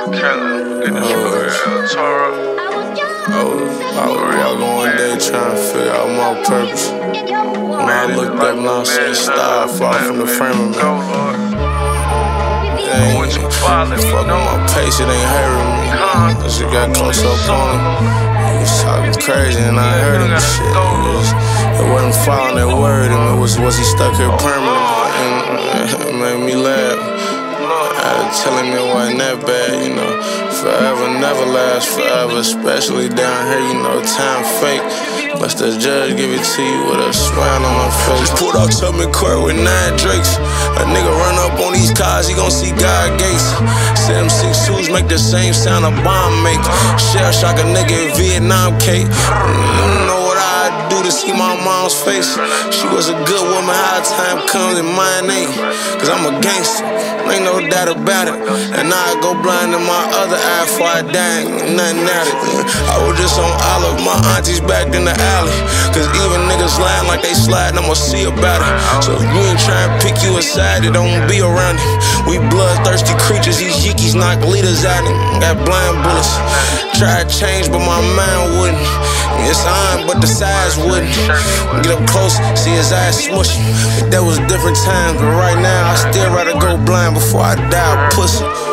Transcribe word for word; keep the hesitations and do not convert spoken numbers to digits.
I was, I was walking one day trying to figure out my purpose. When I looked up and I seen a star fall from the firmament. It ain't fucking my pace, it ain't hurting me. I just got close up on him. He was talking crazy and I heard him and shit. It, was, it wasn't following that word, and it was, was he stuck here permanently? And it made me laugh. I had to tell him it wasn't that bad, you know. Forever never lasts forever, especially down here, you know, time fake. Unless the judge give it to you with a smile on my face. Pulled out Tubman Court with nine Drakes. A nigga run up on these cars, he gon' see God Gates. Say them six twos make the same sound a bomb make. Shell shock a nigga in Vietnam, Kate. You don't know what I do to see my mom's face. She was a good woman, how time comes and mine ain't. Cause I'm a gangster, ain't no doubt about it. And I go blind in my other eye before I die, ain't nothing at it. I was just on Olive, my auntie's back in the alley. Cause even niggas lying like they slide, I'ma see about it. So if you ain't trying to pick you aside, it don't be around it. We bloodthirsty creatures, these yikis knock leaders out it. Got blind bullets. Tried to change, but my mind wouldn't. It's on, but the size wouldn't. Get up close, see his eyes smushing. But that was different times, but right now I still rather go blind before I die, pussy.